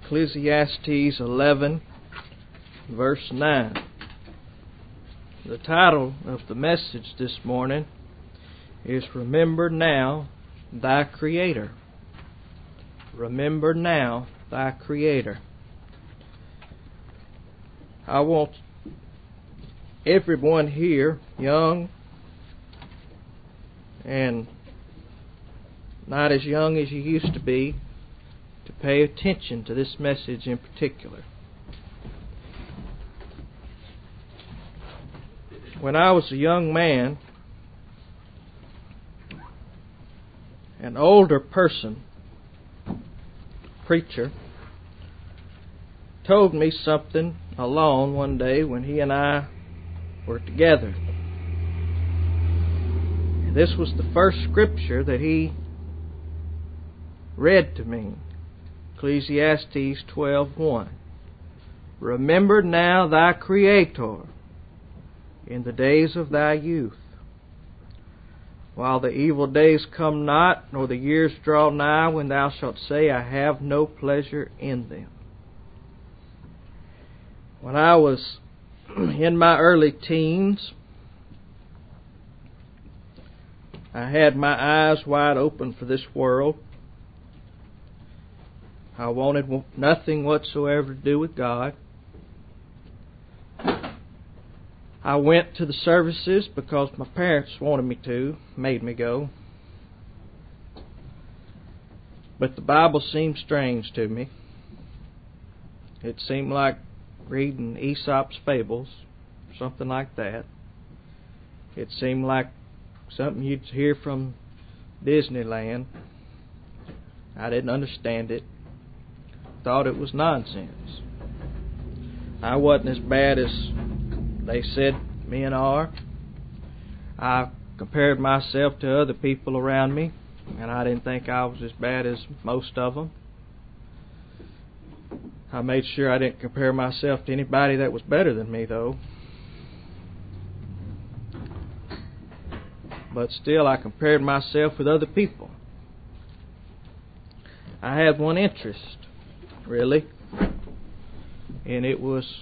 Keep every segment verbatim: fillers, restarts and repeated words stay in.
Ecclesiastes eleven, verse nine. The title of the message this morning is Remember Now Thy Creator. Remember now Thy Creator. I want everyone here, young and not as young as you used to be, to pay attention to this message in particular. When I was a young man, an older person, preacher, told me something alone one day when he and I were together. And this was the first scripture that he read to me. Ecclesiastes twelve one. Remember now thy Creator in the days of thy youth, while the evil days come not, nor the years draw nigh, when thou shalt say, I have no pleasure in them. When I was in my early teens, I had my eyes wide open for this world. I wanted nothing whatsoever to do with God. I went to the services because my parents wanted me to, made me go. But the Bible seemed strange to me. It seemed like reading Aesop's fables, something like that. It seemed like something you'd hear from Disneyland. I didn't understand it. Thought it was nonsense. I wasn't as bad as they said men are. I compared myself to other people around me, and I didn't think I was as bad as most of them. I made sure I didn't compare myself to anybody that was better than me, though. But still, I compared myself with other people. I had one interest, really, and it was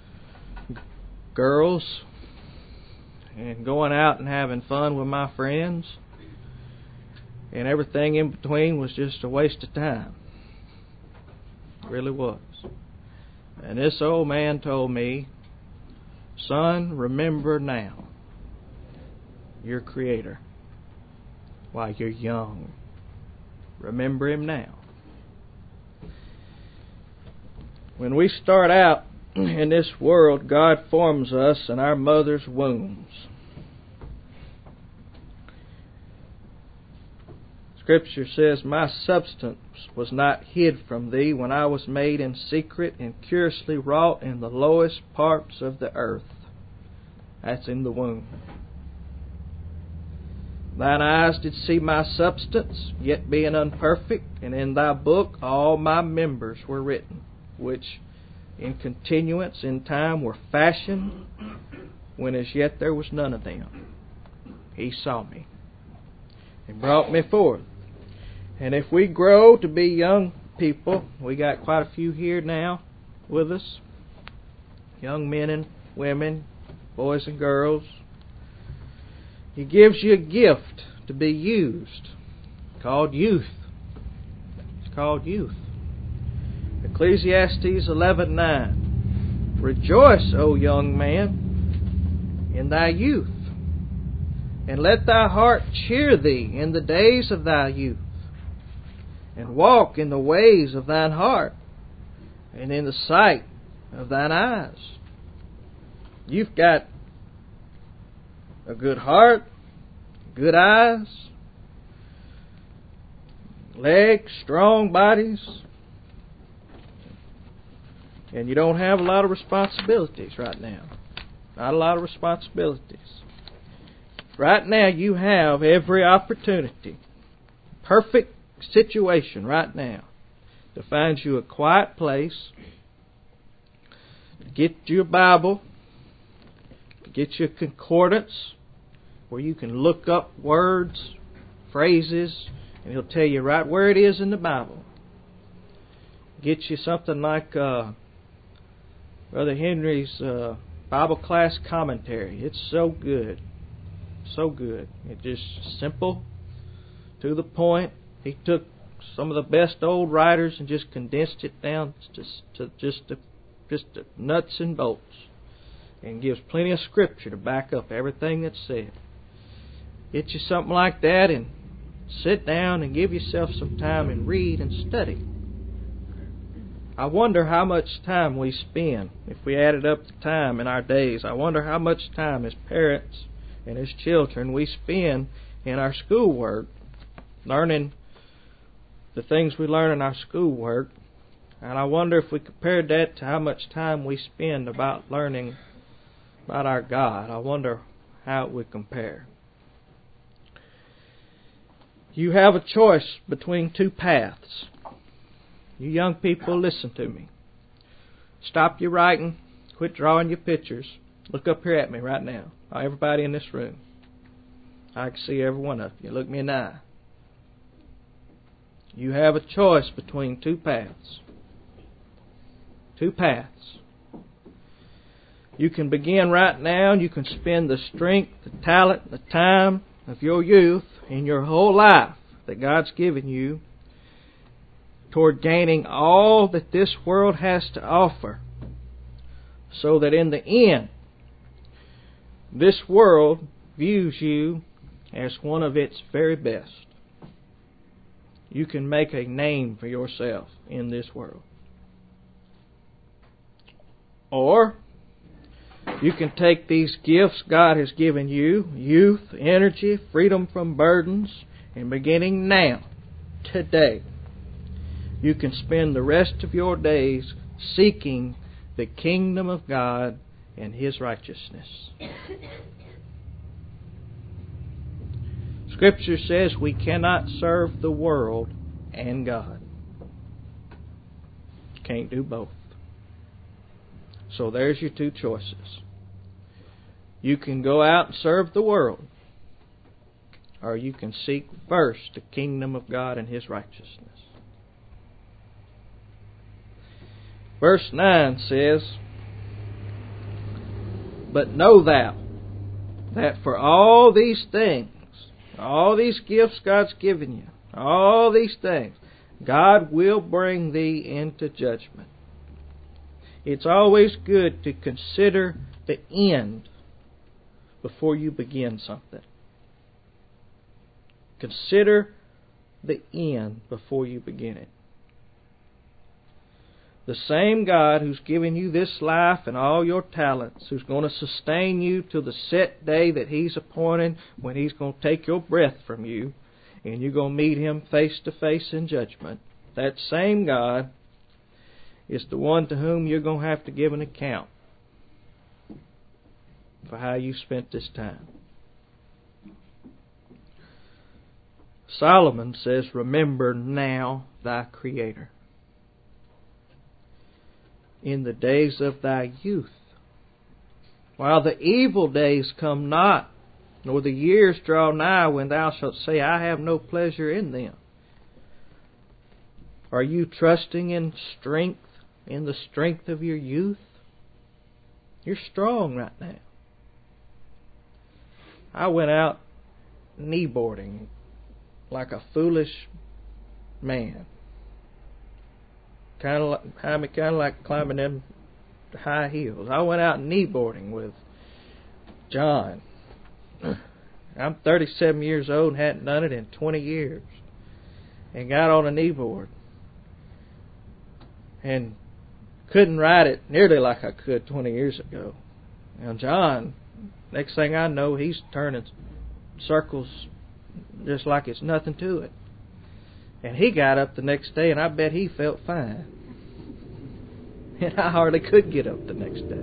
girls and going out and having fun with my friends, and everything in between was just a waste of time. It really was. And this old man told me, son, remember now your Creator while you're young. Remember Him now. When we start out in this world, God forms us in our mother's wombs. Scripture says, my substance was not hid from thee when I was made in secret and curiously wrought in the lowest parts of the earth. That's in the womb. Thine eyes did see my substance, yet being unperfect, and in thy book all my members were written, which in continuance in time were fashioned, when as yet there was none of them. He saw me and brought me forth. And if we grow to be young people, we got quite a few here now with us, young men and women, boys and girls, He gives you a gift to be used, called youth. It's called youth. Ecclesiastes eleven nine. Rejoice, O young man, in thy youth, and let thy heart cheer thee in the days of thy youth, and walk in the ways of thine heart, and in the sight of thine eyes. You've got a good heart, good eyes, legs, strong bodies, and you don't have a lot of responsibilities right now. Not a lot of responsibilities. Right now you have every opportunity, perfect situation right now, to find you a quiet place, to get you a Bible, to get you a concordance, where you can look up words, phrases, and He'll tell you right where it is in the Bible. Get you something like uh, Brother Henry's uh, Bible class commentary. It's so good. So good. It's just simple, to the point. He took some of the best old writers and just condensed it down to, to just to, just to nuts and bolts, and gives plenty of scripture to back up everything that's said. Get you something like that and sit down and give yourself some time and read and study. I wonder how much time we spend, if we added up the time in our days, I wonder how much time as parents and as children we spend in our schoolwork, learning the things we learn in our schoolwork. And I wonder if we compared that to how much time we spend about learning about our God. I wonder how it would compare. You have a choice between two paths. You young people, listen to me. Stop your writing. Quit drawing your pictures. Look up here at me right now. Everybody in this room. I can see every one of you. Look me in the eye. You have a choice between two paths. Two paths. You can begin right now, and you can spend the strength, the talent, the time of your youth in your whole life that God's given you toward gaining all that this world has to offer, so that in the end, this world views you as one of its very best. You can make a name for yourself in this world. Or you can take these gifts God has given you, youth, energy, freedom from burdens, and beginning now, today, you can spend the rest of your days seeking the kingdom of God and His righteousness. Scripture says we cannot serve the world and God. Can't do both. So there's your two choices. You can go out and serve the world, or you can seek first the kingdom of God and His righteousness. Verse nine says, "But know thou that for all these things, all these gifts God's given you, all these things, God will bring thee into judgment." It's always good to consider the end before you begin something. Consider the end before you begin it. The same God who's given you this life and all your talents, who's going to sustain you till the set day that He's appointed, when He's going to take your breath from you and you're going to meet Him face to face in judgment, that same God is the one to whom you're going to have to give an account for how you spent this time. Solomon says, "Remember now thy Creator in the days of thy youth, while the evil days come not, nor the years draw nigh, when thou shalt say, I have no pleasure in them." Are you trusting in strength, in the strength of your youth? You're strong right now. I went out kneeboarding like a foolish man. Kind of like, kind of like climbing them high heels. I went out kneeboarding with John. I'm thirty-seven years old and hadn't done it in twenty years. And got on a kneeboard. And couldn't ride it nearly like I could twenty years ago. Now John, next thing I know, he's turning circles just like it's nothing to it. And he got up the next day, and I bet he felt fine. And I hardly could get up the next day.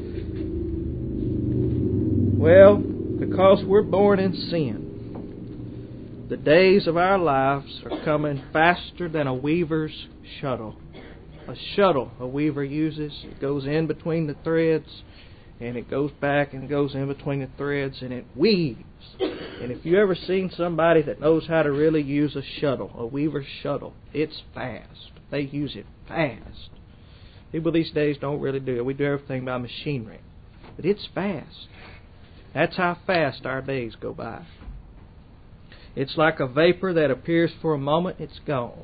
Well, because we're born in sin, the days of our lives are coming faster than a weaver's shuttle. A shuttle a weaver uses. It goes in between the threads, and it goes back and it goes in between the threads and it weaves. And if you ever seen somebody that knows how to really use a shuttle, a weaver's shuttle, it's fast. They use it fast. People these days don't really do it. We do everything by machinery. But it's fast. That's how fast our days go by. It's like a vapor that appears for a moment, it's gone.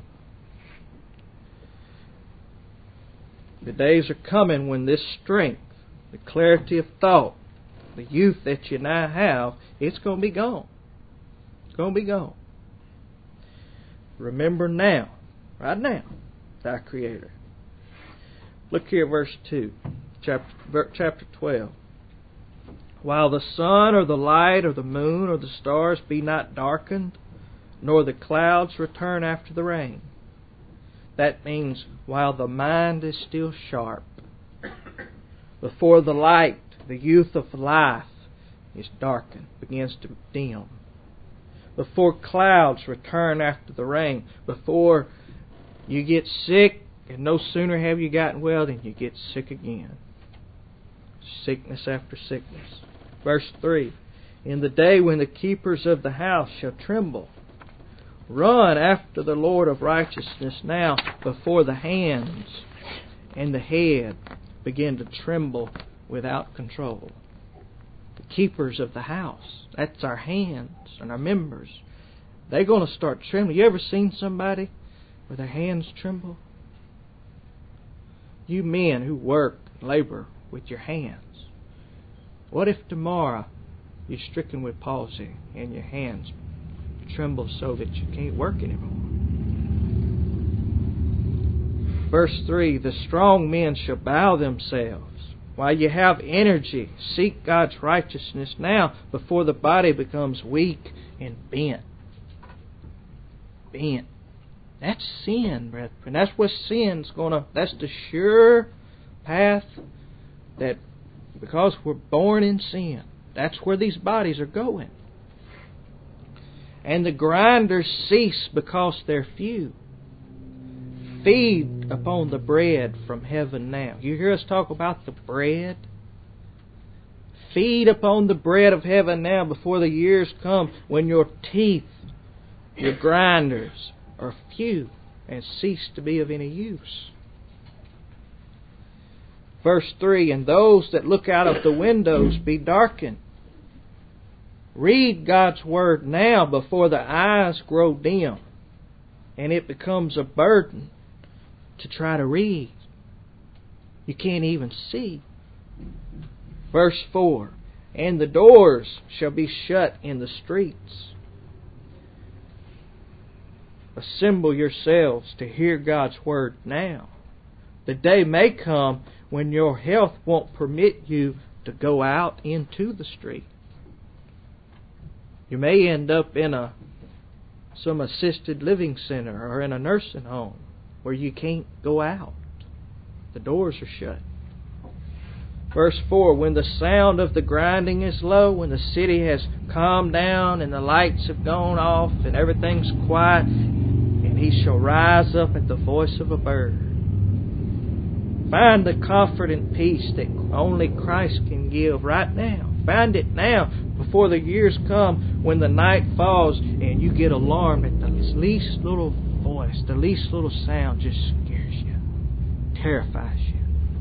The days are coming when this strength, the clarity of thought, the youth that you now have, it's going to be gone. It's going to be gone. Remember now, right now, thy Creator. Look here, verse two, chapter, chapter twelve. While the sun or the light or the moon or the stars be not darkened, nor the clouds return after the rain. That means while the mind is still sharp. Before the light, the youth of life is darkened, begins to dim. Before clouds return after the rain. Before you get sick, and no sooner have you gotten well than you get sick again. Sickness after sickness. Verse three. In the day when the keepers of the house shall tremble, run after the Lord of righteousness now before the hands and the head begin to tremble without control. The keepers of the house, that's our hands and our members. They're going to start trembling. You ever seen somebody where their hands tremble? You men who work, labor with your hands. What if tomorrow you're stricken with palsy and your hands tremble so that you can't work anymore? Verse three, the strong men shall bow themselves. While you have energy, seek God's righteousness now before the body becomes weak and bent. Bent. That's sin, brethren. That's what sin's gonna, that's the sure path that, because we're born in sin, that's where these bodies are going. And the grinders cease because they're few. Feed upon the bread from heaven now. You hear us talk about the bread? Feed upon the bread of heaven now before the years come when your teeth, your grinders, are few and cease to be of any use. Verse three, and those that look out of the windows be darkened. Read God's Word now before the eyes grow dim and it becomes a burden to try to read. You can't even see. Verse four, and the doors shall be shut in the streets. Assemble yourselves to hear God's Word now. The day may come when your health won't permit you to go out into the street. You may end up in a some assisted living center or in a nursing home where you can't go out. The doors are shut. Verse four, when the sound of the grinding is low, when the city has calmed down and the lights have gone off and everything's quiet, and he shall rise up at the voice of a bird. Find the comfort and peace that only Christ can give right now. Find it now before the years come when the night falls and you get alarmed at the least little voice, the least little sound just scares you, terrifies you.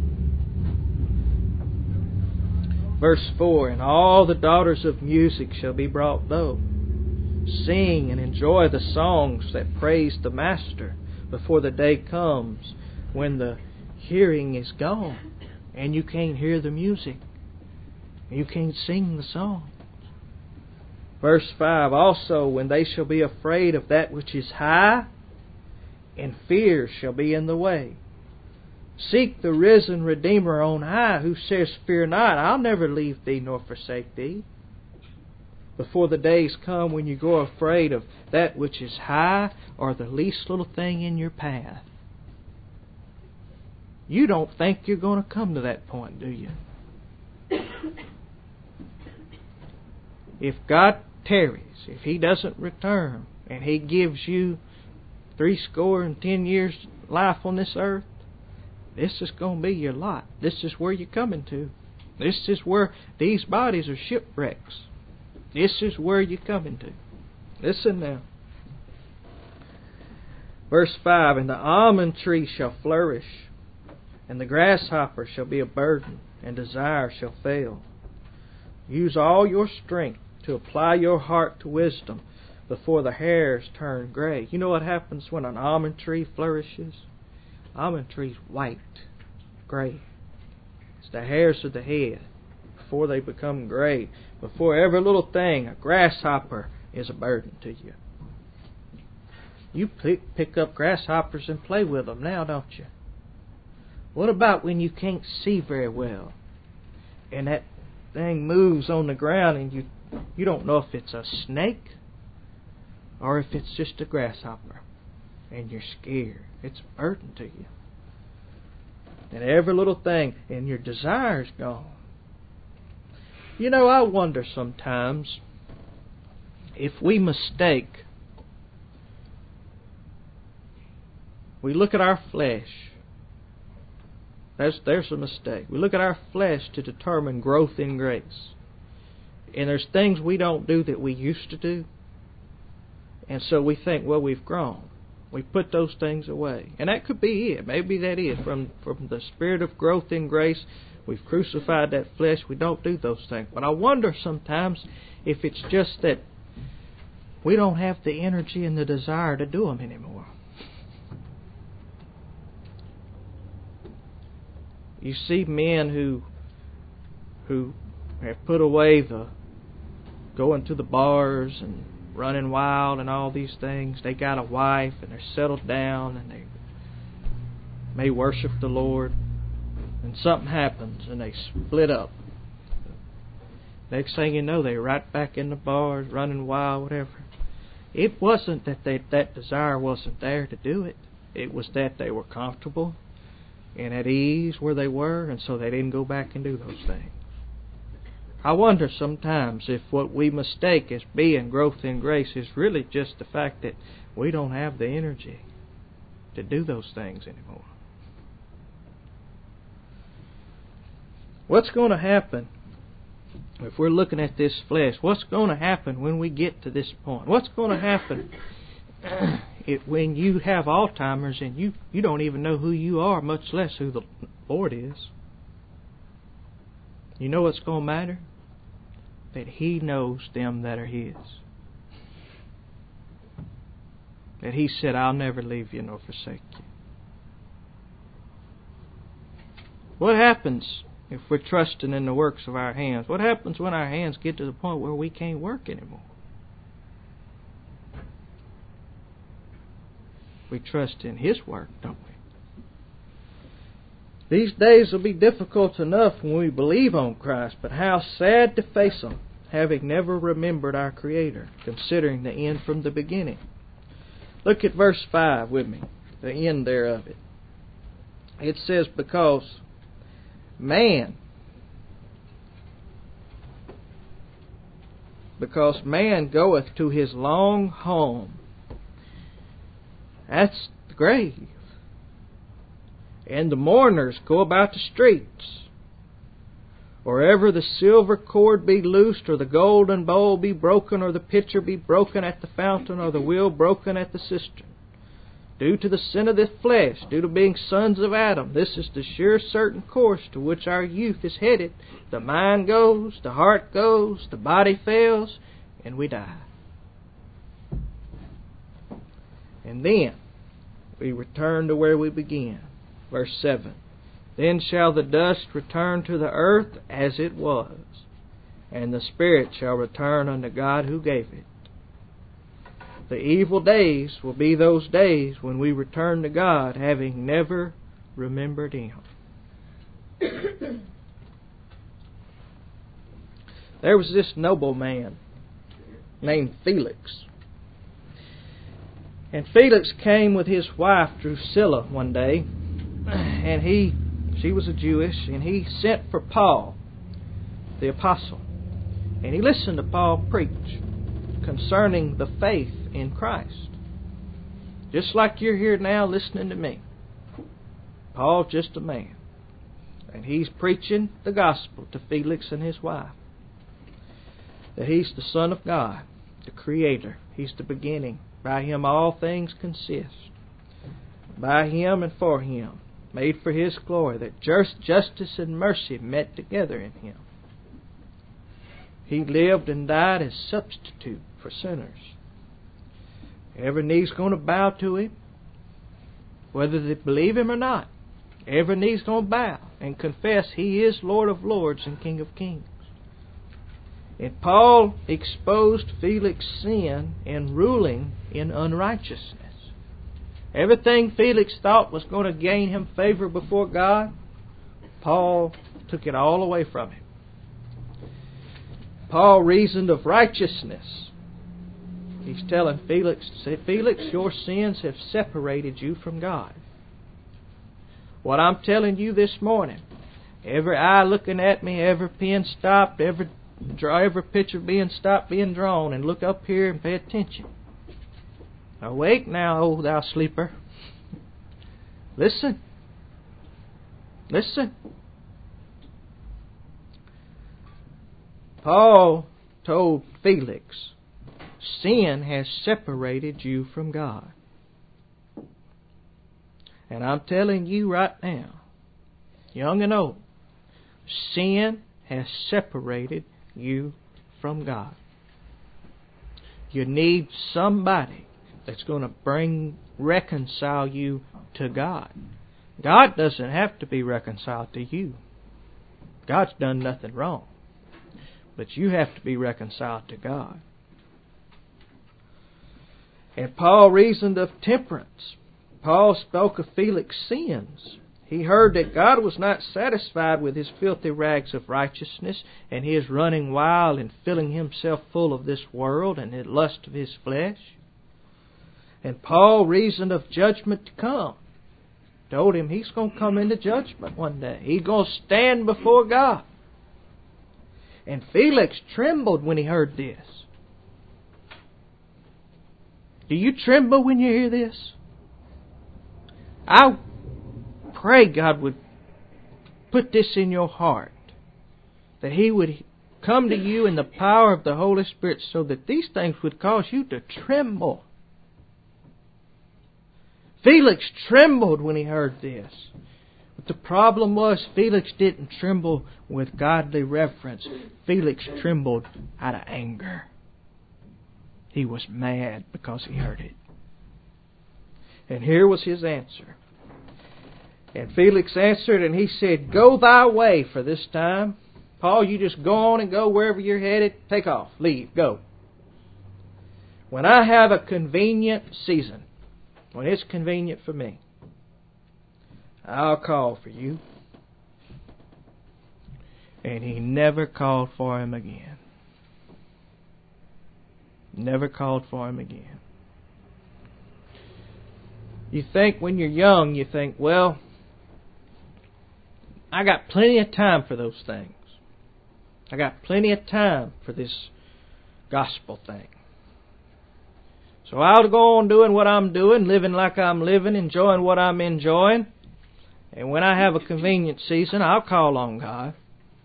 Verse four, and all the daughters of music shall be brought low. Sing and enjoy the songs that praise the Master before the day comes when the hearing is gone and you can't hear the music. You can't sing the songs. Verse five, also when they shall be afraid of that which is high, and fear shall be in the way. Seek the risen Redeemer on high, who says, fear not, I'll never leave thee nor forsake thee. Before the days come when you go afraid of that which is high or the least little thing in your path. You don't think you're going to come to that point, do you? If God tarries, if He doesn't return, and He gives you three score and ten years life on this earth, this is going to be your lot. This is where you're coming to. This is where these bodies are shipwrecks. This is where you're coming to. Listen now. Verse five, and the almond tree shall flourish, and the grasshopper shall be a burden, and desire shall fail. Use all your strength to apply your heart to wisdom before the hairs turn gray. You know what happens when an almond tree flourishes? Almond tree's white, gray. It's the hairs of the head before they become gray. Before every little thing, a grasshopper is a burden to you. You pick, pick up grasshoppers and play with them now, don't you? What about when you can't see very well and that thing moves on the ground and you you don't know if it's a snake or if it's just a grasshopper and you're scared? It's a burden to you. And every little thing, and your desire's gone. You know, I wonder sometimes if we mistake, we look at our flesh. There's, there's a mistake. We look at our flesh to determine growth in grace. And there's things we don't do that we used to do. And so we think, well, we've grown. We put those things away. And that could be it. Maybe that is. From, from the spirit of growth in grace, we've crucified that flesh. We don't do those things. But I wonder sometimes if it's just that we don't have the energy and the desire to do them anymore. You see men who who have put away the going to the bars and running wild and all these things. They got a wife and they're settled down and they may worship the Lord. And something happens and they split up. Next thing you know, they're right back in the bars, running wild, whatever. It wasn't that they, that desire wasn't there to do it. It was that they were comfortable and at ease where they were, and so they didn't go back and do those things. I wonder sometimes if what we mistake as being growth in grace is really just the fact that we don't have the energy to do those things anymore. What's going to happen if we're looking at this flesh? What's going to happen when we get to this point? What's going to happen It, when you have Alzheimer's and you, you don't even know who you are, much less who the Lord is? You know what's going to matter? That He knows them that are His. That He said, I'll never leave you nor forsake you. What happens if we're trusting in the works of our hands? What happens when our hands get to the point where we can't work anymore? We trust in His work, don't we? These days will be difficult enough when we believe on Christ, but how sad to face them, having never remembered our Creator, considering the end from the beginning. Look at verse five with me, the end there of it. It says, because man, because man goeth to his long home. That's the grave. And the mourners go about the streets. Or ever the silver cord be loosed, or the golden bowl be broken, or the pitcher be broken at the fountain, or the wheel broken at the cistern. Due to the sin of the flesh, due to being sons of Adam, this is the sure certain course to which our youth is headed. The mind goes, the heart goes, the body fails, and we die. And then we return to where we began. Verse seven. Then shall the dust return to the earth as it was, and the spirit shall return unto God who gave it. The evil days will be those days when we return to God, having never remembered Him. There was this nobleman named Felix. And Felix came with his wife Drusilla one day, and he, she was a Jewish, and he sent for Paul, the apostle. And he listened to Paul preach concerning the faith in Christ. Just like you're here now listening to me. Paul, just a man. And he's preaching the gospel to Felix and his wife. That he's the Son of God, the Creator. He's the beginning. By him all things consist. By him and for him, made for his glory, that just justice and mercy met together in him. He lived and died as substitute for sinners. Every knee's going to bow to him, whether they believe him or not. Every knee's going to bow and confess he is Lord of lords and King of kings. And Paul exposed Felix's sin in ruling in unrighteousness. Everything Felix thought was going to gain him favor before God, Paul took it all away from him. Paul reasoned of righteousness. He's telling Felix, say, Felix, your sins have separated you from God. What I'm telling you this morning, every eye looking at me, every pen stopped, every every picture being stopped, being drawn, and look up here and pay attention. Awake now, O thou sleeper. Listen. Listen. Paul told Felix, sin has separated you from God. And I'm telling you right now, young and old, sin has separated you from God. You need somebody that's going to bring, reconcile you to God. God doesn't have to be reconciled to you. God's done nothing wrong. But you have to be reconciled to God. And Paul reasoned of temperance. Paul spoke of Felix's sins. He heard that God was not satisfied with his filthy rags of righteousness and his running wild and filling himself full of this world and the lust of his flesh. And Paul reasoned of judgment to come. Told him he's going to come into judgment one day. He's going to stand before God. And Felix trembled when he heard this. Do you tremble when you hear this? I pray God would put this in your heart, that He would come to you in the power of the Holy Spirit so that these things would cause you to tremble. Felix trembled when he heard this. But the problem was Felix didn't tremble with godly reverence. Felix trembled out of anger. He was mad because he heard it. And here was his answer. And Felix answered and he said, "Go thy way for this time. Paul, you just go on and go wherever you're headed. Take off. Leave. Go. When I have a convenient season, when it's convenient for me, I'll call for you." And he never called for him again. Never called for him again. You think when you're young, you think, well, I got plenty of time for those things. I got plenty of time for this gospel thing. So I'll go on doing what I'm doing, living like I'm living, enjoying what I'm enjoying. And when I have a convenient season, I'll call on God.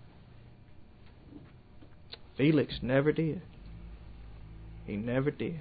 Felix never did. He never did.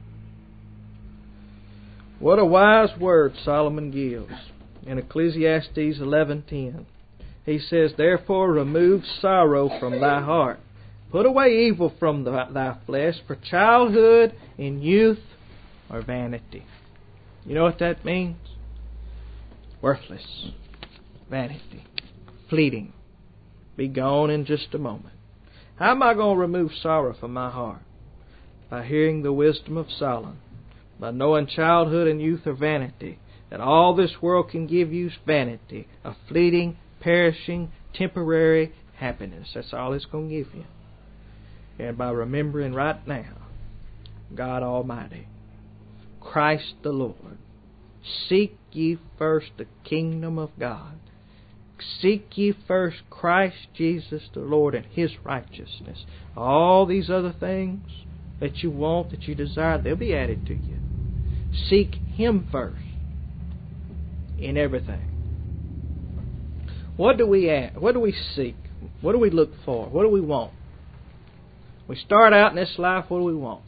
What a wise word Solomon gives in Ecclesiastes eleven ten. He says, "Therefore remove sorrow from thy heart. Put away evil from thy flesh, for childhood and youth are vanity." You know what that means? Worthless. Vanity. Fleeting. Be gone in just a moment. How am I going to remove sorrow from my heart? By hearing the wisdom of Solomon. By knowing childhood and youth are vanity. That all this world can give you is vanity. A fleeting, perishing, temporary happiness. That's all it's going to give you. And by remembering right now, God Almighty, Christ the Lord, seek ye first the kingdom of God. Seek ye first Christ Jesus the Lord and His righteousness. All these other things that you want, that you desire, they'll be added to you. Seek Him first in everything. What do we ask? What do we seek? What do we look for? What do we want? We start out in this life, what do we want?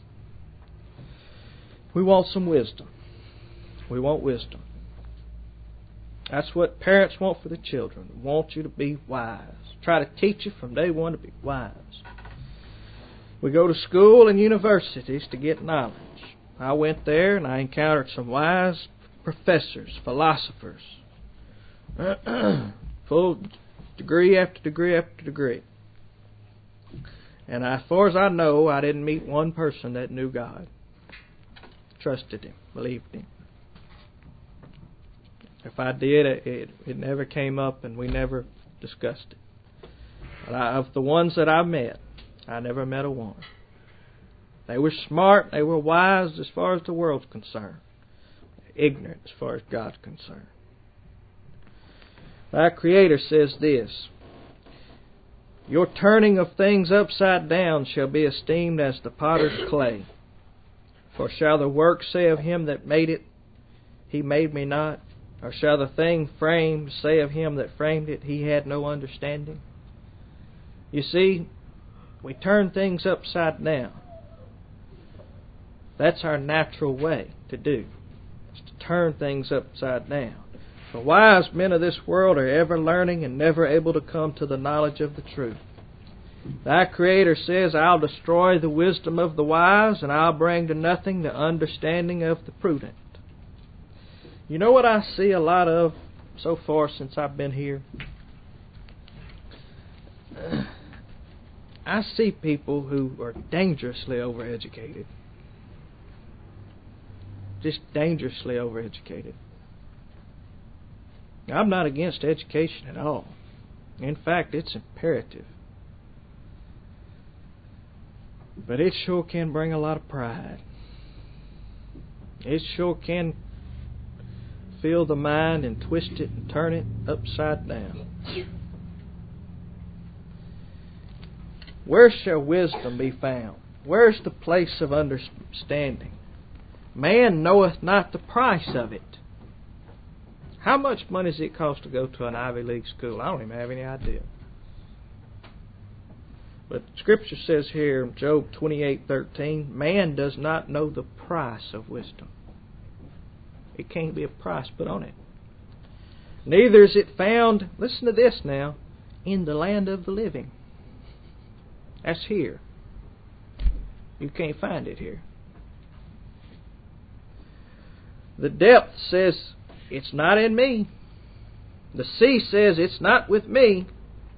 We want some wisdom. We want wisdom. That's what parents want for the children. They want you to be wise. Try to teach you from day one to be wise. We go to school and universities to get knowledge. I went there and I encountered some wise professors, philosophers, full degree after degree after degree. And as far as I know, I didn't meet one person that knew God, trusted Him, believed Him. If I did, it, it, it never came up and we never discussed it. But I, of the ones that I met, I never met a one. They were smart, they were wise as far as the world's concerned, ignorant as far as God's concerned. Our Creator says this: your turning of things upside down shall be esteemed as the potter's clay. For shall the work say of him that made it, He made me not? Or shall the thing framed say of him that framed it, He had no understanding? You see, we turn things upside down. That's our natural way to do, is to turn things upside down. The wise men of this world are ever learning and never able to come to the knowledge of the truth. Thy Creator says, I'll destroy the wisdom of the wise, and I'll bring to nothing the understanding of the prudent. You know what I see a lot of so far since I've been here? I see people who are dangerously overeducated. Just dangerously overeducated. Now, I'm not against education at all. In fact, it's imperative. But it sure can bring a lot of pride. It sure can fill the mind and twist it and turn it upside down. Where shall wisdom be found? Where's the place of understanding? Man knoweth not the price of it. How much money does it cost to go to an Ivy League school? I don't even have any idea. But Scripture says here in Job twenty-eight thirteen, man does not know the price of wisdom. It can't be a price put on it. Neither is it found, listen to this now, in the land of the living. That's here. You can't find it here. The depth says, it's not in me. The sea says, it's not with me.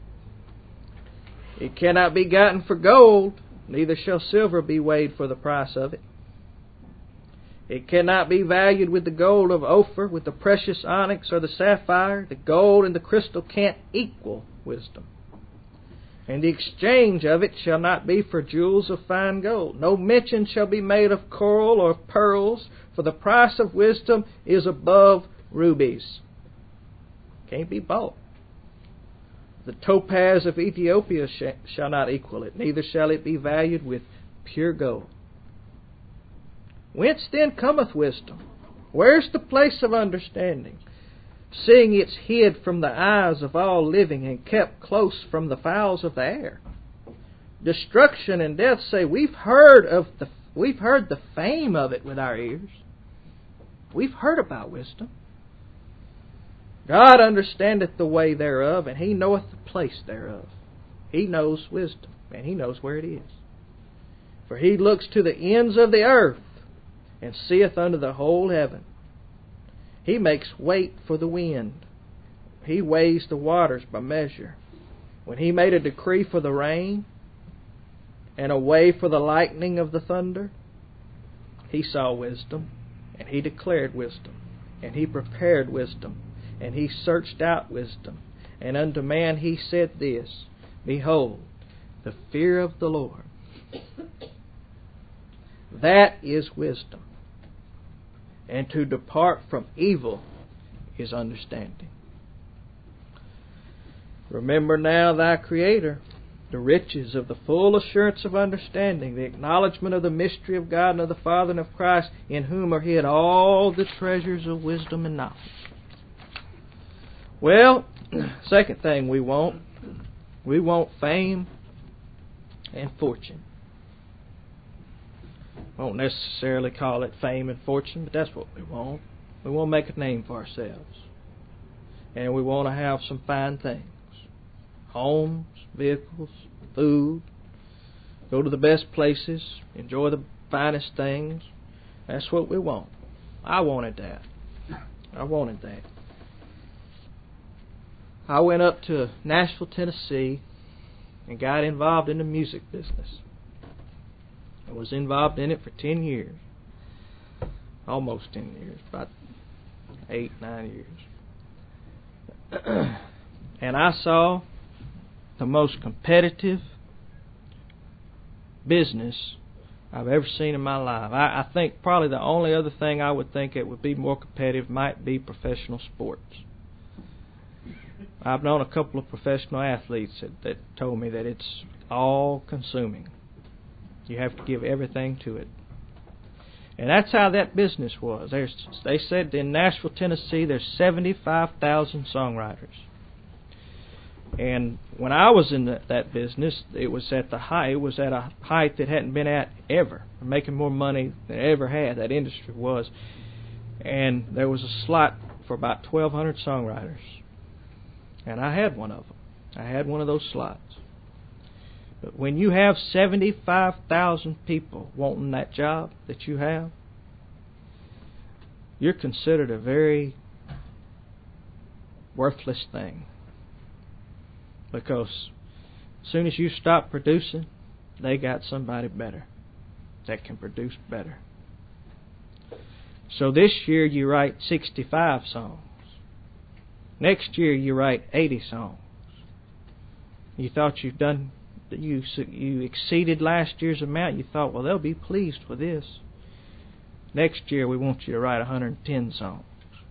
It cannot be gotten for gold, neither shall silver be weighed for the price of it. It cannot be valued with the gold of Ophir, with the precious onyx or the sapphire. The gold and the crystal can't equal wisdom. And the exchange of it shall not be for jewels of fine gold. No mention shall be made of coral or of pearls, for the price of wisdom is above rubies. Can't be bought. The topaz of Ethiopia sh- shall not equal it, neither shall it be valued with pure gold. Whence then cometh wisdom? Where's the place of understanding? Seeing it's hid from the eyes of all living and kept close from the fowls of the air. Destruction and death say, we've heard of the we've heard the fame of it with our ears. We've heard about wisdom. God understandeth the way thereof, and He knoweth the place thereof. He knows wisdom, and He knows where it is. For He looks to the ends of the earth, and seeth under the whole heaven. He makes weight for the wind. He weighs the waters by measure. When He made a decree for the rain, and a way for the lightning of the thunder, He saw wisdom, and He declared wisdom, and He prepared wisdom, and He searched out wisdom. And unto man He said this, behold, the fear of the Lord. That is wisdom. And to depart from evil is understanding. Remember now thy Creator, the riches of the full assurance of understanding, the acknowledgement of the mystery of God and of the Father and of Christ, in whom are hid all the treasures of wisdom and knowledge. Well, Second thing we want, we want fame and fortune. Won't necessarily call it fame and fortune, but that's what we want. We want to make a name for ourselves. And we want to have some fine things. Homes, vehicles, food. Go to the best places. Enjoy the finest things. That's what we want. I wanted that. I wanted that. I went up to Nashville, Tennessee, and got involved in the music business. I was involved in it for ten years. Almost ten years. About eight, nine years. And I saw the most competitive business I've ever seen in my life. I, I think probably the only other thing I would think it would be more competitive might be professional sports. I've known a couple of professional athletes that, that told me that it's all consuming. You have to give everything to it. And that's how that business was. There's, they said in Nashville, Tennessee, there's seventy-five thousand songwriters. And when I was in the, that business, it was at the height. It was at a height that hadn't been at ever. Making more money than it ever had. That industry was. And there was a slot for about twelve hundred songwriters. And I had one of them. I had one of those slots. But when you have seventy-five thousand people wanting that job that you have, you're considered a very worthless thing. Because as soon as you stop producing, they got somebody better that can produce better. So this year you write sixty-five songs. Next year you write eighty songs. You thought you've done, you you exceeded last year's amount. You thought, well, they'll be pleased with this. Next year we want you to write one hundred ten songs.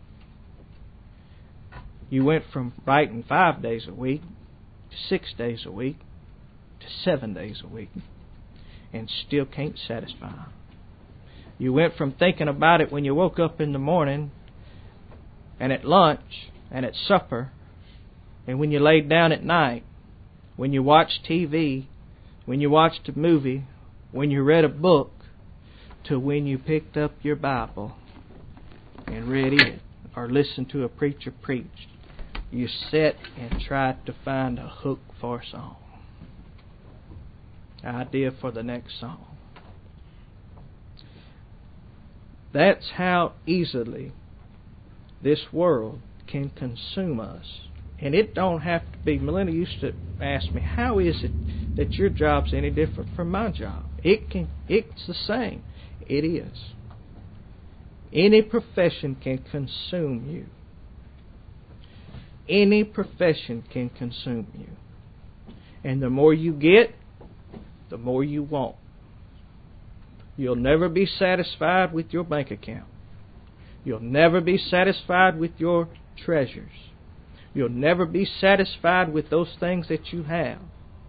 You went from writing five days a week to six days a week to seven days a week, and still can't satisfy them. You went from thinking about it when you woke up in the morning, and at lunch, and at supper, and when you laid down at night, when you watched T V, when you watched a movie, when you read a book, to when you picked up your Bible and read it, or listened to a preacher preach. You sat and tried to find a hook for a song. Idea for the next song. That's how easily this world can consume us. And it don't have to be. Melinda used to ask me, how is it that your job's any different from my job? It can. It's the same. It is. Any profession can consume you. Any profession can consume you. And the more you get, the more you want. You'll never be satisfied with your bank account. You'll never be satisfied with your treasures. You'll never be satisfied with those things that you have.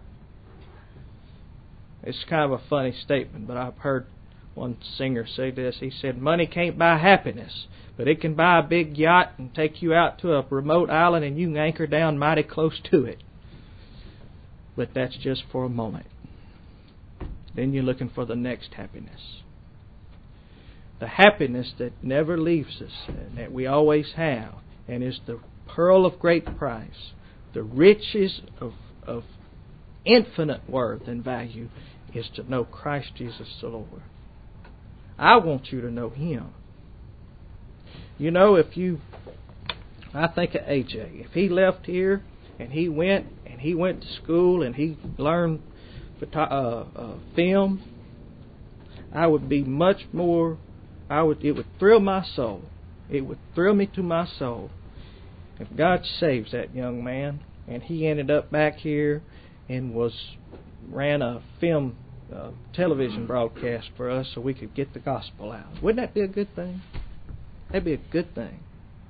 It's kind of a funny statement, but I've heard one singer say this. He said, money can't buy happiness, but it can buy a big yacht and take you out to a remote island and you can anchor down mighty close to it. But that's just for a moment. Then you're looking for the next happiness. The happiness that never leaves us and that we always have, and is the pearl of great price, the riches of, of infinite worth and value, is to know Christ Jesus the Lord. I want you to know Him. You know, if you, I think of A J, if he left here and he went and he went to school and he learned uh, uh, film, I would be much more, I would, it would thrill my soul. It would thrill me to my soul if God saves that young man and he ended up back here and was ran a film uh, television broadcast for us so we could get the gospel out. Wouldn't that be a good thing? That'd be a good thing.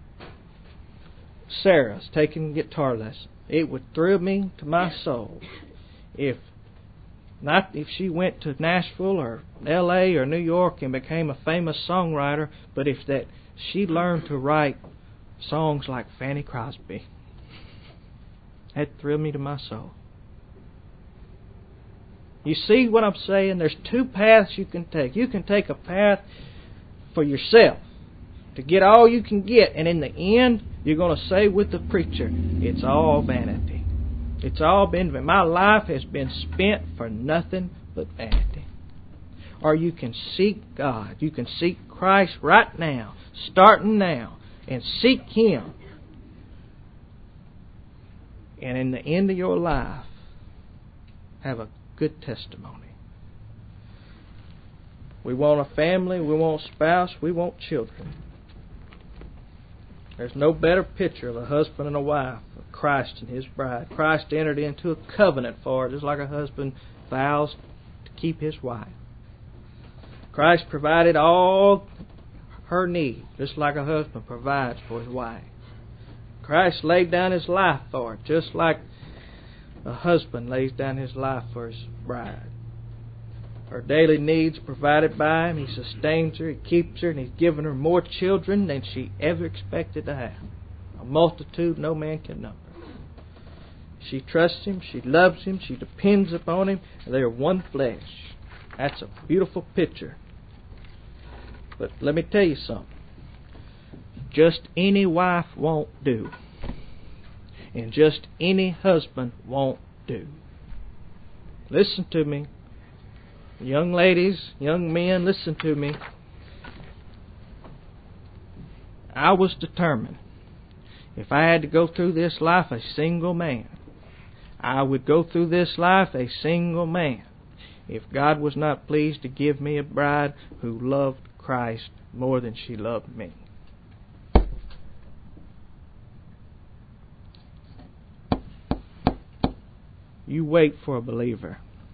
Sarah's taking guitar lessons. It would thrill me to my soul if not if she went to Nashville or L A or New York and became a famous songwriter, but if that she learned to write songs like Fanny Crosby. That thrilled me to my soul. You see what I'm saying? There's two paths you can take. You can take a path for yourself to get all you can get, and in the end, you're going to say with the preacher, it's all vanity. It's all been, my life has been spent for nothing but vanity. Or you can seek God. You can seek Christ right now, starting now, and seek Him. And in the end of your life, have a good testimony. We want a family, we want a spouse, we want children. There's no better picture of a husband and a wife, of Christ and His bride. Christ entered into a covenant for it, just like a husband vows to keep his wife. Christ provided all her need, just like a husband provides for his wife. Christ laid down His life for it, just like a husband lays down his life for his bride. Her daily needs provided by Him. He sustains her, He keeps her, and He's given her more children than she ever expected to have. A multitude no man can number. She trusts Him, she loves Him, she depends upon Him, and they are one flesh. That's a beautiful picture. But let me tell you something. Just any wife won't do. And just any husband won't do. Listen to me. Young ladies, young men, listen to me. I was determined. If I had to go through this life a single man, I would go through this life a single man. If God was not pleased to give me a bride who loved Christ more than she loved me. You wait for a believer.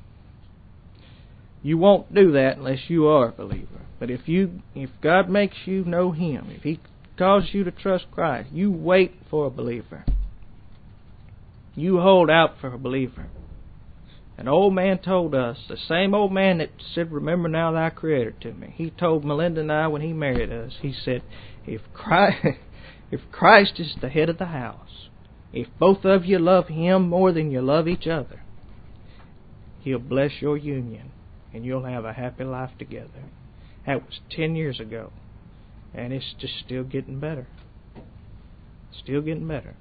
You won't do that unless you are a believer. But if you, if God makes you know Him, if He calls you to trust Christ, you wait for a believer. You hold out for a believer. An old man told us, the same old man that said, "Remember now thy Creator" to me. He told Melinda and I when he married us, he said, if Christ, if Christ is the head of the house, if both of you love Him more than you love each other, He'll bless your union and you'll have a happy life together. That was ten years ago. And it's just still getting better. Still getting better.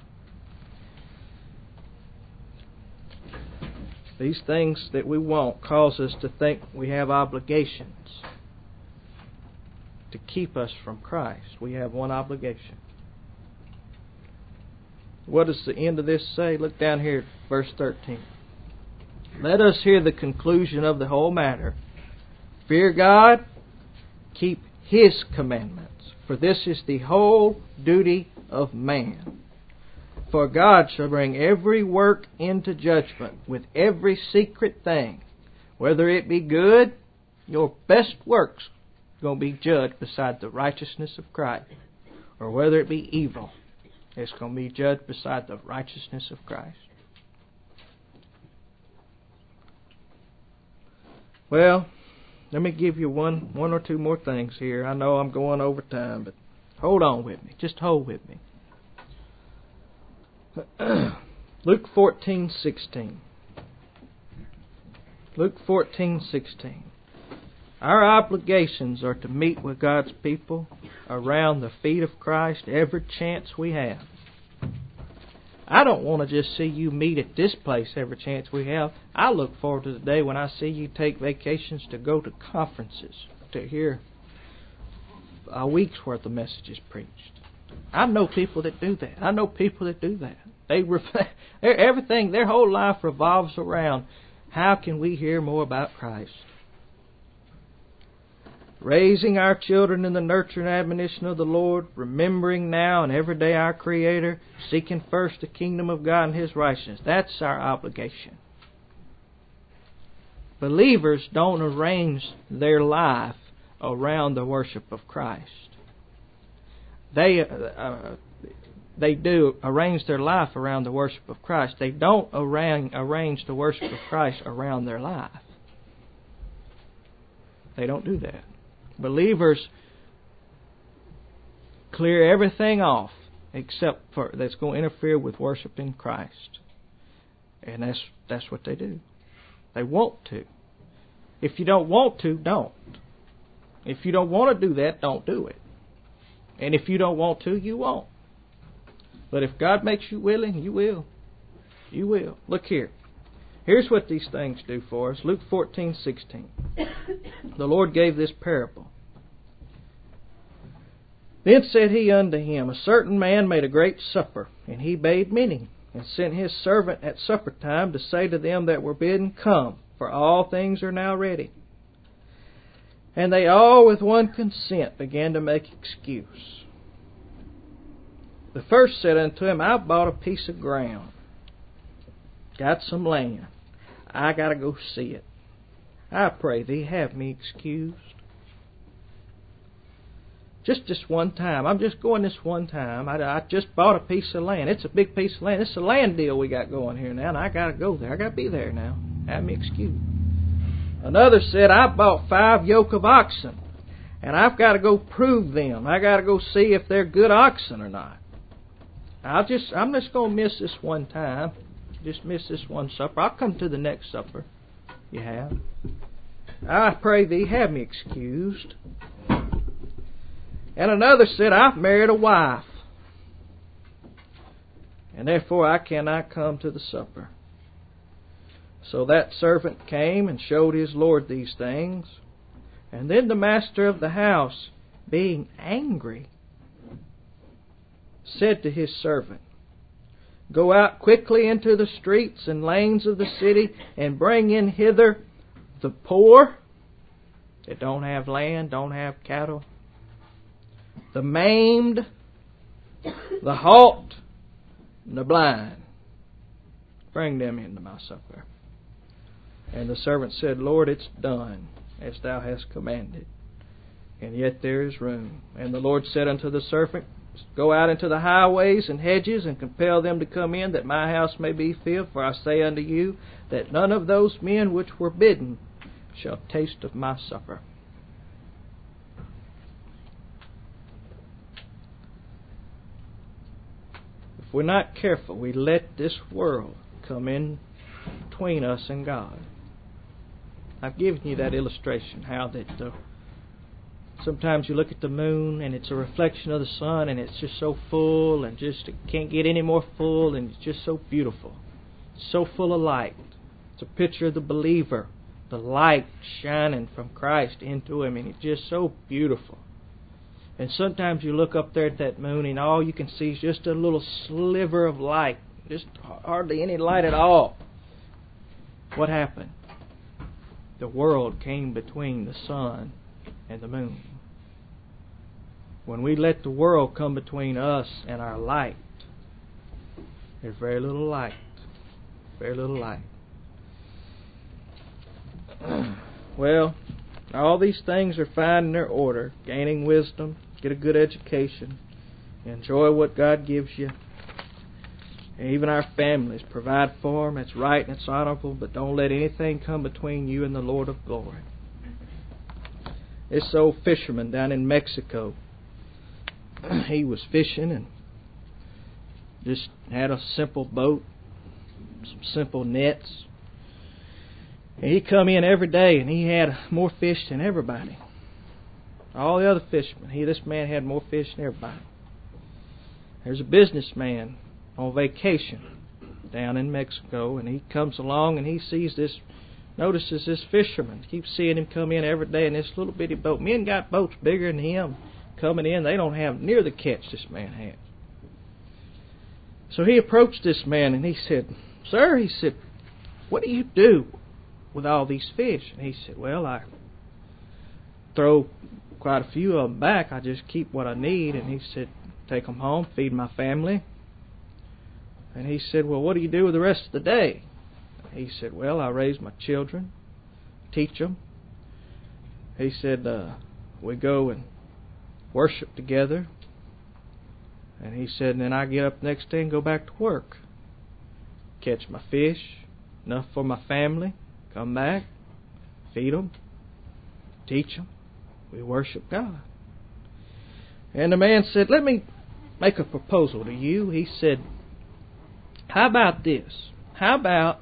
These things that we want cause us to think we have obligations to keep us from Christ. We have one obligation. What does the end of this say? Look down here at verse thirteen. Let us hear the conclusion of the whole matter. Fear God, keep His commandments, for this is the whole duty of man. For God shall bring every work into judgment with every secret thing. Whether it be good, your best works are going to be judged beside the righteousness of Christ. Or whether it be evil, it's going to be judged beside the righteousness of Christ. Well, let me give you one, one or two more things here. I know I'm going over time, but hold on with me. Just hold with me. Luke fourteen sixteen. Luke fourteen sixteen. Our obligations are to meet with God's people around the feet of Christ every chance we have. I don't want to just see you meet at this place every chance we have. I look forward to the day when I see you take vacations to go to conferences to hear a week's worth of messages preached. I know people that do that. I know people that do that. They everything, their whole life revolves around how can we hear more about Christ. Raising our children in the nurture and admonition of the Lord, remembering now and every day our Creator, seeking first the kingdom of God and His righteousness. That's our obligation. Believers don't arrange their life around the worship of Christ. They uh, they do arrange their life around the worship of Christ. They don't arrange, arrange the worship of Christ around their life. They don't do that. Believers clear everything off except for that's going to interfere with worshiping Christ. And that's that's what they do. They want to. If you don't want to, don't. If you don't want to do that, don't do it. And if you don't want to, you won't. But if God makes you willing, you will. You will. Look here. Here's what these things do for us. Luke fourteen sixteen. The Lord gave this parable. Then said he unto him, A certain man made a great supper, and he bade many, and sent his servant at supper time to say to them that were bidden, Come, for all things are now ready. And they all with one consent began to make excuse. The first said unto him, I bought a piece of ground, got some land. I got to go see it. I pray thee, have me excused. Just this one time. I'm just going this one time. I, I just bought a piece of land. It's a big piece of land. It's a land deal we got going here now, and I got to go there. I got to be there now. Have me excused. Another said, I bought five yoke of oxen, and I've got to go prove them. I got to go see if they're good oxen or not. I'll just, I'm just going to miss this one time. Just miss this one supper. I'll come to the next supper you have. I pray thee, have me excused. And another said, I've married a wife, and therefore I cannot come to the supper. So that servant came and showed his lord these things. And then the master of the house, being angry, said to his servant, Go out quickly into the streets and lanes of the city, and bring in hither the poor that don't have land, don't have cattle, the maimed, the halt, and the blind. Bring them into my supper. And the servant said, Lord, it's done, as thou hast commanded, and yet there is room. And the Lord said unto the servant, Go out into the highways and hedges, and compel them to come in, that my house may be filled. For I say unto you, that none of those men which were bidden shall taste of my supper. If we're not careful, we let this world come in between us and God. I've given you that illustration, how that uh, sometimes you look at the moon and it's a reflection of the sun, and it's just so full, and just it can't get any more full, and it's just so beautiful. It's so full of light. It's a picture of the believer, the light shining from Christ into him, and it's just so beautiful. And sometimes you look up there at that moon, and all you can see is just a little sliver of light, just hardly any light at all. What happened? The world came between the sun and the moon. When we let the world come between us and our light, there's very little light. Very little light. Well, all these things are fine in their order. Gaining wisdom, get a good education, enjoy what God gives you. And even our families, provide for them. It's right and it's honorable, but don't let anything come between you and the Lord of glory. This old fisherman down in Mexico, he was fishing and just had a simple boat, some simple nets. And he come in every day, and he had more fish than everybody. All the other fishermen, he this man had more fish than everybody. There's a businessman on vacation down in Mexico, and he comes along and he sees this, notices this fisherman. Keeps seeing him come in every day in this little bitty boat. Men got boats bigger than him coming in. They don't have near the catch this man has. So he approached this man and he said, Sir, he said, what do you do with all these fish? And he said, well, I throw quite a few of them back. I just keep what I need. And he said, take them home, feed my family. And he said, well, what do you do with the rest of the day? He said, well, I raise my children, teach them. He said, uh, we go and worship together. And he said, and then I get up the next day and go back to work. Catch my fish, enough for my family, come back, feed them, teach them. We worship God. And the man said, let me make a proposal to you. He said, how about this? how about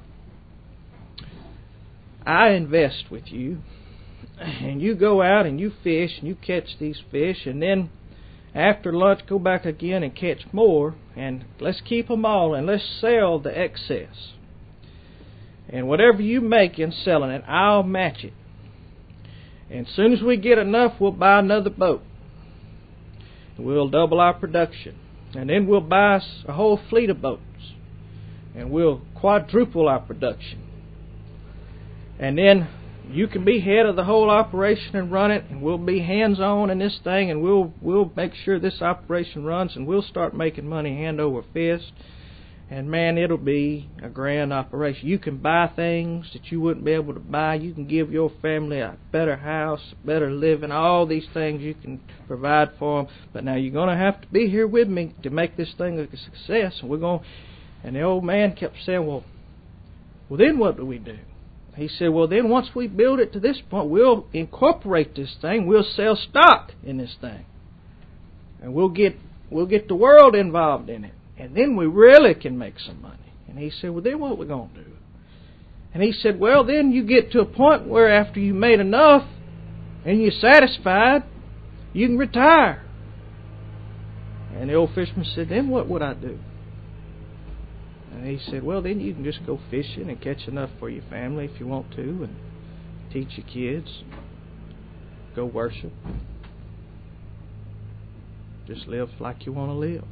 I invest with you, and you go out and you fish and you catch these fish, and then after lunch go back again and catch more, and let's keep them all and let's sell the excess. And whatever you make in selling it, I'll match it. And as soon as we get enough, we'll buy another boat. We'll double our production. And then we'll buy a whole fleet of boats. And we'll quadruple our production. And then you can be head of the whole operation and run it, and we'll be hands-on in this thing, and we'll we'll make sure this operation runs, and we'll start making money hand over fist. And man, it'll be a grand operation. You can buy things that you wouldn't be able to buy. You can give your family a better house, better living, all these things you can provide for them. But now you're going to have to be here with me to make this thing a success. And we're going. And the old man kept saying, "Well, well, then what do we do?" He said, "Well, then once we build it to this point, we'll incorporate this thing. We'll sell stock in this thing, and we'll get we'll get the world involved in it. And then we really can make some money." And he said, "Well, then what are we going to do?" And he said, "Well, then you get to a point where after you've made enough and you're satisfied, you can retire." And the old fisherman said, "Then what would I do?" And he said, "Well, then you can just go fishing and catch enough for your family if you want to, and teach your kids, go worship. Just live like you want to live."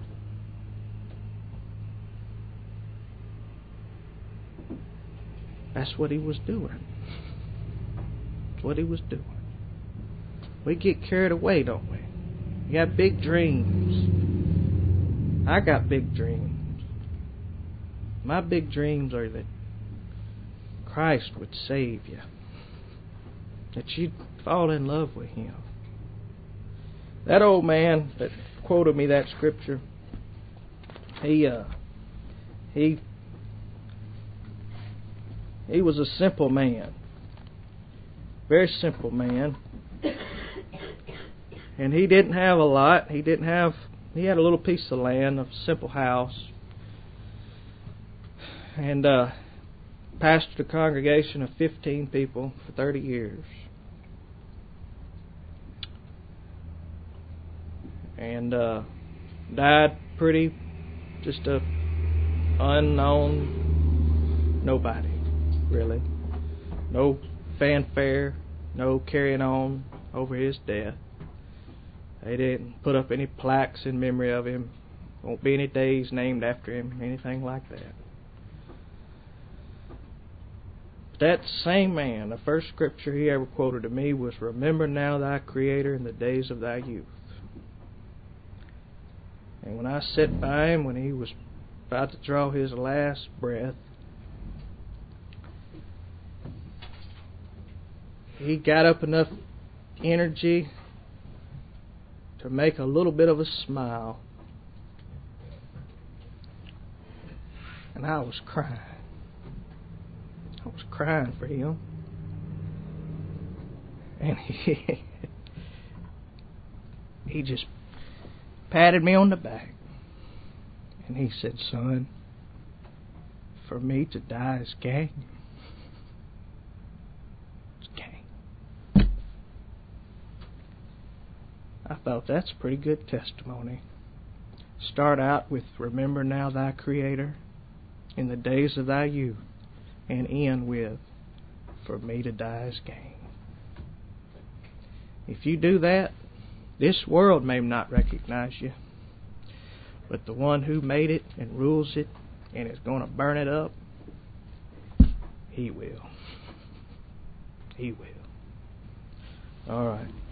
That's what he was doing. That's what he was doing. We get carried away, don't we? You got big dreams. I got big dreams. My big dreams are that Christ would save you, that you'd fall in love with Him. That old man that quoted me that scripture, he uh, he he was a simple man, very simple man, and he didn't have a lot. He didn't have. He had a little piece of land, a simple house. And uh, pastored a congregation of fifteen people for thirty years. And uh, died pretty, just a unknown nobody, really. No fanfare, no carrying on over his death. They didn't put up any plaques in memory of him. Won't be any days named after him, anything like that. That same man, the first scripture he ever quoted to me was, "Remember now thy Creator in the days of thy youth." And when I sat by him, when he was about to draw his last breath, he got up enough energy to make a little bit of a smile. And I was crying. I was crying for him. And he, he just patted me on the back. And he said, "Son, for me to die is gain. It's gain." I thought that's a pretty good testimony. Start out with, "Remember now thy Creator in the days of thy youth," and end with, "For me to die is gain." If you do that, this world may not recognize you, but the one who made it and rules it and is going to burn it up, He will. He will. All right.